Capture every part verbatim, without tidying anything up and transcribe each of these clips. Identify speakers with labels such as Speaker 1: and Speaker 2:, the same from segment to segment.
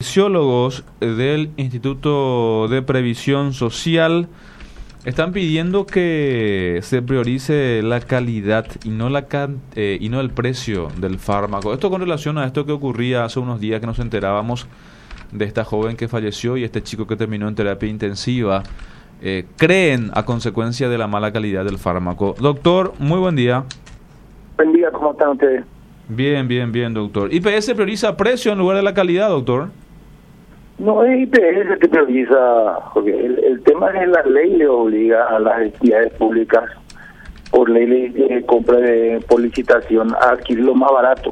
Speaker 1: falleciólogos del Instituto de Previsión Social están pidiendo que se priorice la calidad y no la can- eh, y no el precio del fármaco. Esto con relación a esto que ocurría hace unos días, que nos enterábamos de esta joven que falleció y este chico que terminó en terapia intensiva. Eh, creen a consecuencia de la mala calidad del fármaco. Doctor, muy buen día.
Speaker 2: Buen día, ¿cómo están ustedes?
Speaker 1: Bien, bien, bien, doctor. ¿I P S prioriza precio en lugar de la calidad, doctor?
Speaker 2: No es I P S que prioriza, porque el, el tema es la ley le obliga a las entidades públicas, por ley de compra de, por licitación, a adquirir lo más barato.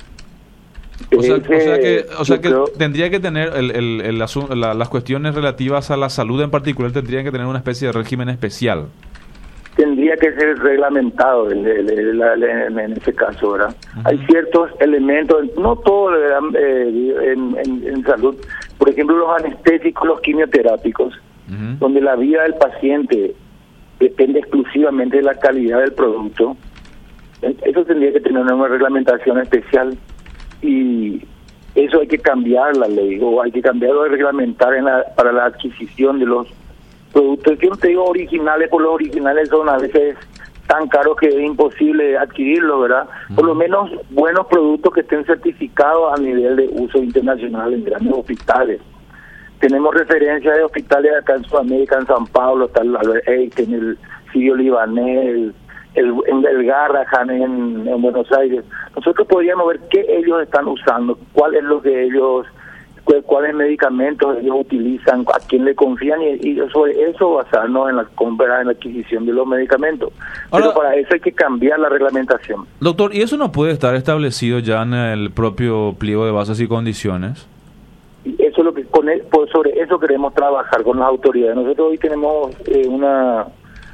Speaker 1: O sea, o sea que, o sea que
Speaker 2: creo,
Speaker 1: tendría que tener el, el, el asu- la, las cuestiones relativas a la salud en particular, tendrían que tener una especie de régimen especial.
Speaker 2: Tendría que ser reglamentado el, el, el, el, en, en ese caso, ¿verdad? Uh-huh. Hay ciertos elementos, no todo eh, en, en, en salud, por ejemplo los anestésicos, los quimioterápicos, uh-huh. donde la vida del paciente depende exclusivamente de la calidad del producto. Eso tendría que tener una reglamentación especial. Y eso hay que cambiar la ley, o hay que cambiarlo de reglamentar en la, para la adquisición de los productos. Yo no te digo originales, por los originales son a veces tan caros que es imposible adquirirlos, ¿verdad? Por lo menos buenos productos que estén certificados a nivel de uso internacional en grandes hospitales. Tenemos referencias de hospitales acá en Sudamérica, en San Pablo, está el Albert Einstein, el Sirio Libanés, el el, el Garrahan en, en Buenos Aires. Nosotros podríamos ver qué ellos están usando, cuál es lo que ellos, cuál, cuáles medicamentos ellos utilizan, a quién le confían, y, y sobre eso basarnos en la compra, en la adquisición de los medicamentos. Ahora, pero para eso hay que cambiar la reglamentación.
Speaker 1: Doctor, ¿y eso no puede estar establecido ya en el propio pliego de bases y condiciones?
Speaker 2: Y eso es lo que con el, por sobre eso queremos trabajar con las autoridades. Nosotros hoy tenemos eh, una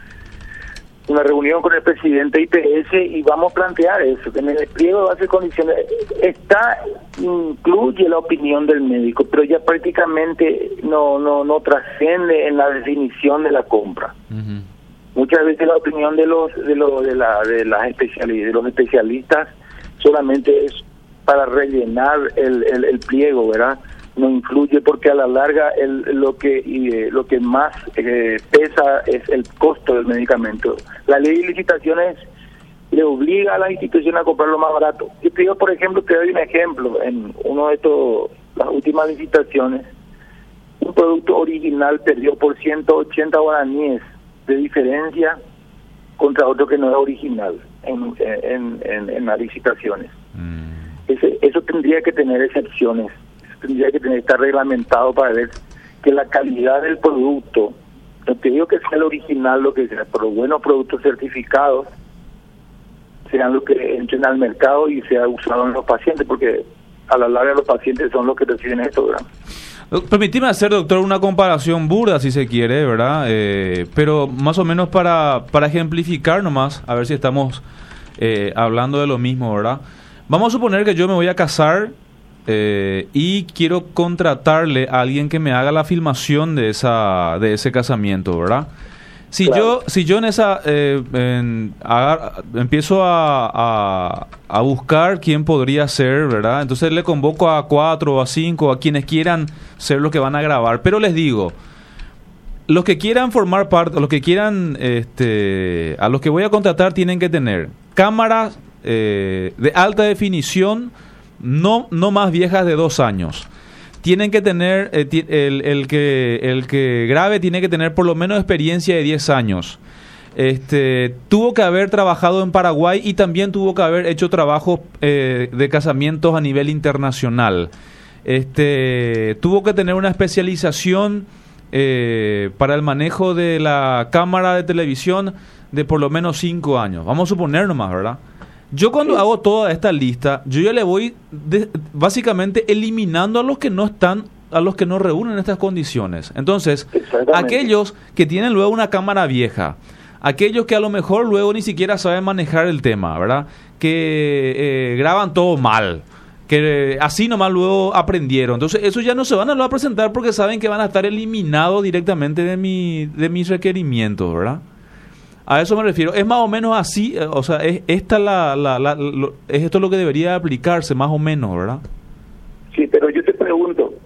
Speaker 2: una reunión con el presidente de I P S y vamos a plantear eso, que en el pliego de bases y condiciones está, incluye la opinión del médico, pero ya prácticamente no no no trasciende en la definición de la compra. Uh-huh. Muchas veces la opinión de los de los de la de las especialidades, de los especialistas solamente es para rellenar el el, el pliego, ¿verdad? No influye, porque a la larga el, lo que y, lo que más eh, pesa es el costo del medicamento. La ley de licitaciones le obliga a la institución a comprar lo más barato. Yo te digo, por ejemplo, te doy un ejemplo. En uno de estos, las últimas licitaciones, un producto original perdió por ciento ochenta guaraníes de diferencia contra otro que no era original en, en, en, en las licitaciones. Mm. Ese, eso tendría que tener excepciones. Tendría que tener, estar reglamentado para ver que la calidad del producto, no te digo que sea el original, lo que sea, pero buenos productos certificados sean los que entren al mercado y sea usado en los pacientes, porque a la larga los pacientes son los que reciben esto, ¿verdad?
Speaker 1: Permíteme hacer, doctor, una comparación burda, si se quiere, ¿verdad? Eh, pero más o menos para, para ejemplificar nomás, a ver si estamos eh, hablando de lo mismo, ¿verdad? Vamos a suponer que yo me voy a casar Eh, y quiero contratarle a alguien que me haga la filmación de esa de ese casamiento, ¿verdad? Si claro. yo si yo en esa eh, en, a, empiezo a, a, a buscar quién podría ser, ¿verdad? Entonces le convoco a cuatro o a cinco, a quienes quieran ser los que van a grabar, pero les digo, los que quieran formar parte, los que quieran, este, a los que voy a contratar tienen que tener cámaras eh, de alta definición. No, no más viejas de dos años. Tienen que tener, eh, t- el, el, que, el que grabe tiene que tener por lo menos experiencia de diez años. Este, tuvo que haber trabajado en Paraguay y también tuvo que haber hecho trabajos eh, de casamientos a nivel internacional. Este, tuvo que tener una especialización eh, para el manejo de la cámara de televisión de por lo menos cinco años. Vamos a suponer nomás, ¿verdad? Yo cuando sí. hago toda esta lista, yo ya le voy de, básicamente eliminando a los que no están, a los que no reúnen estas condiciones. Entonces, aquellos que tienen luego una cámara vieja, aquellos que a lo mejor luego ni siquiera saben manejar el tema, ¿verdad? Que eh, graban todo mal, que eh, así nomás luego aprendieron. Entonces, esos ya no se van a, a presentar porque saben que van a estar eliminados directamente de mi, de mis requerimientos, ¿verdad? A eso me refiero. Es más o menos así, o sea, es esta la, la, la lo, es esto lo que debería aplicarse más o menos, ¿verdad?
Speaker 2: Sí, pero yo te pregunto,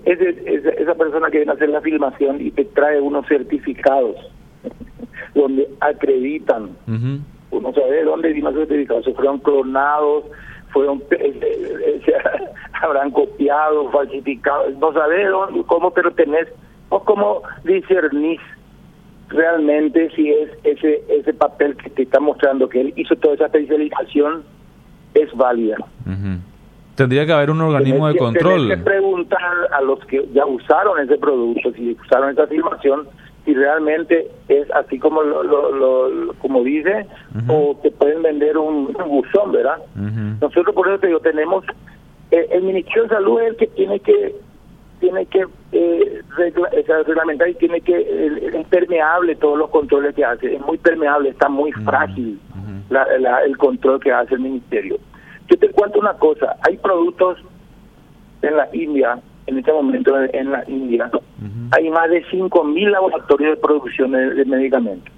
Speaker 2: ese, esa, esa persona que viene a hacer la filmación y te trae unos certificados donde acreditan, uh-huh. uno sabe de dónde vino esos certificados, se fueron clonados, fueron eh, eh, se habrán copiado, falsificado, no sabes dónde, cómo te lo tenés, o cómo discernís realmente si es ese ese papel que te está mostrando que él hizo toda esa especialización es válida.
Speaker 1: Uh-huh. Tendría que haber un organismo
Speaker 2: tenés
Speaker 1: de
Speaker 2: que,
Speaker 1: control.
Speaker 2: Tenés que preguntar a los que ya usaron ese producto, si usaron esa filmación, si realmente es así como lo, lo, lo como dice, uh-huh. o te pueden vender un, un buzón, ¿verdad? Uh-huh. Nosotros por eso te digo, tenemos eh, el Ministerio de Salud es el que tiene que tiene que eh, regla, o sea, reglamentar y tiene que eh, es permeable todos los controles que hace, es muy permeable, está muy uh-huh. frágil uh-huh. la, la, el control que hace el ministerio. Yo te cuento una cosa, hay productos en la India, en este momento en la India, uh-huh. hay más de cinco mil laboratorios de producción de, de medicamentos.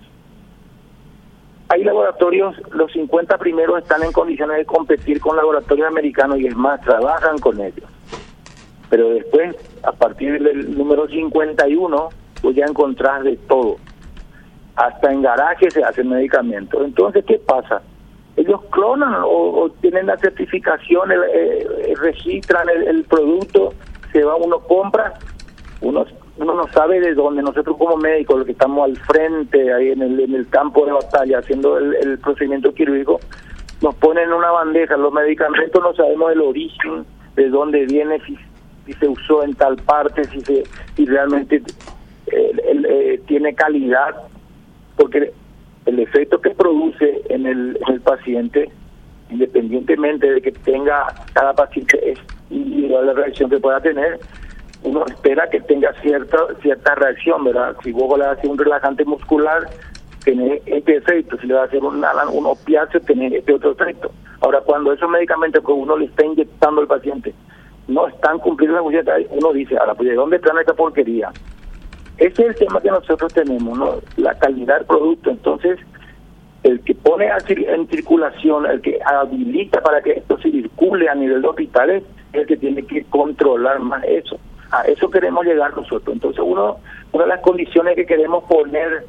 Speaker 2: Hay laboratorios, los cincuenta primeros están en condiciones de competir con laboratorios americanos y es más, trabajan con ellos. Pero después, a partir del número cincuenta y uno, pues ya encontrás de todo. Hasta en garajes se hacen medicamentos. Entonces, ¿qué pasa? Ellos clonan o, o tienen la certificación, el, eh, registran el, el producto, se va, uno compra, uno, uno no sabe de dónde. Nosotros como médicos, los que estamos al frente, ahí en el, en el campo de batalla, haciendo el, el procedimiento quirúrgico, nos ponen en una bandeja. Los medicamentos no sabemos el origen, de dónde viene, si si se usó en tal parte, si se si realmente eh, el, eh, tiene calidad, porque el efecto que produce en el, en el paciente, independientemente de que tenga cada paciente es individual la reacción que pueda tener, uno espera que tenga cierta cierta reacción, ¿verdad? Si vos le vas a hacer un relajante muscular, tiene este efecto, si le vas a hacer un, un opiáceo, tiene este otro efecto. Ahora, cuando esos medicamentos que uno le está inyectando al paciente no están cumpliendo la función, uno dice, ahora, pues, ¿de dónde traen esta porquería? Ese es el tema que nosotros tenemos, ¿no? La calidad del producto. Entonces, el que pone en circulación, el que habilita para que esto circule a nivel de hospitales, es el que tiene que controlar más eso. A eso queremos llegar nosotros. Entonces, uno una de las condiciones que queremos poner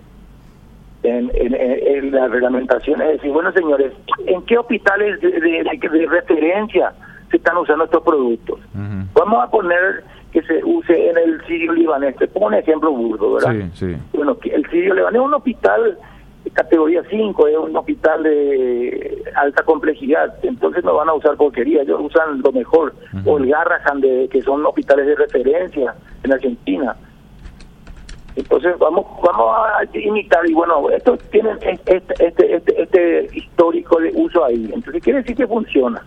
Speaker 2: en, en, en la reglamentación es decir, bueno, señores, ¿en qué hospitales de, de, de, de referencia se están usando estos productos? Uh-huh. Vamos a poner que se use en el Sirio Libanés. Te pongo un ejemplo burdo, ¿verdad?
Speaker 1: Sí, sí.
Speaker 2: Bueno, el Sirio Libanés es un hospital de categoría cinco, es un hospital de alta complejidad, entonces no van a usar porquería, ellos usan lo mejor. Uh-huh. O el Garrahan, de, que son hospitales de referencia en Argentina. Entonces vamos vamos a imitar, y bueno, estos tienen este, este, este, este histórico de uso ahí, entonces quiere decir que funciona.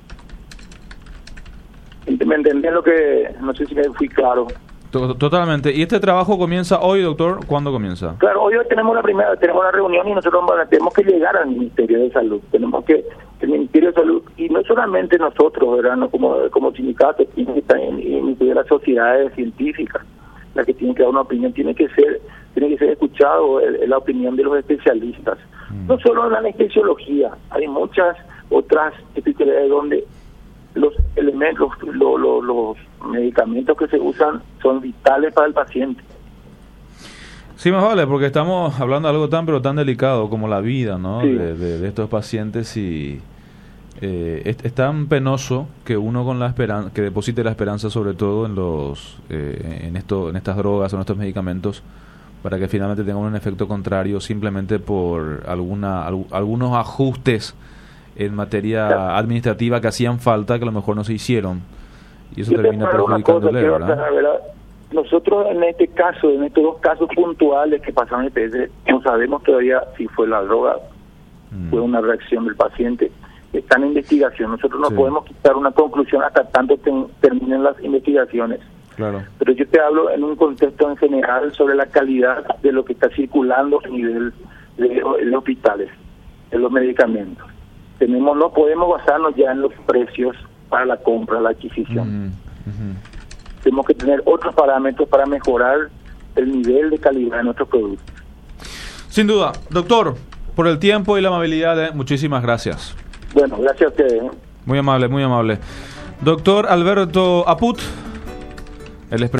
Speaker 2: ¿Me entendés lo que...? No sé si me fui claro.
Speaker 1: Totalmente. ¿Y este trabajo comienza hoy, doctor? ¿Cuándo comienza?
Speaker 2: Claro, hoy tenemos la primera, tenemos una reunión y nosotros tenemos que llegar al Ministerio de Salud. Tenemos que, el Ministerio de Salud, y no solamente nosotros, ¿verdad? No como, como sindicatos, tiene que estar incluir las sociedades científicas, las que tienen que dar una opinión, tiene que ser, tiene que ser escuchado el, la opinión de los especialistas. Mm. No solo en la anestesiología, hay muchas otras especialidades donde los elementos, lo, lo, los medicamentos que se usan son vitales para el paciente.
Speaker 1: Sí, más vale, porque estamos hablando de algo tan pero tan delicado como la vida, ¿no?
Speaker 2: Sí.
Speaker 1: De, de, de estos pacientes, y eh, es, es tan penoso que uno con la esperanza, que deposite la esperanza sobre todo en los, eh, en esto, en estas drogas o en estos medicamentos, para que finalmente tengan un efecto contrario simplemente por alguna, al, algunos ajustes en materia claro. administrativa que hacían falta, que a lo mejor no se hicieron, y eso
Speaker 2: Yo
Speaker 1: termina perjudicándole, ¿verdad?
Speaker 2: ¿verdad? Nosotros en este caso, en estos dos casos puntuales que pasaron en el P S, no sabemos todavía si fue la droga, mm. fue una reacción del paciente, está en investigación. Nosotros no sí. podemos quitar una conclusión hasta tanto ten, terminen las investigaciones.
Speaker 1: Claro.
Speaker 2: Pero yo te hablo en un contexto en general sobre la calidad de lo que está circulando a nivel de, de, de hospitales, de los medicamentos. Tenemos, no podemos basarnos ya en los precios para la compra, la adquisición. Uh-huh. Uh-huh. Tenemos que tener otros parámetros para mejorar el nivel de calidad de nuestros productos.
Speaker 1: Sin duda. Doctor, por el tiempo y la amabilidad, eh, muchísimas gracias.
Speaker 2: Bueno, gracias a ustedes. ¿eh?
Speaker 1: Muy amable, muy amable. Doctor Alberto Aput, el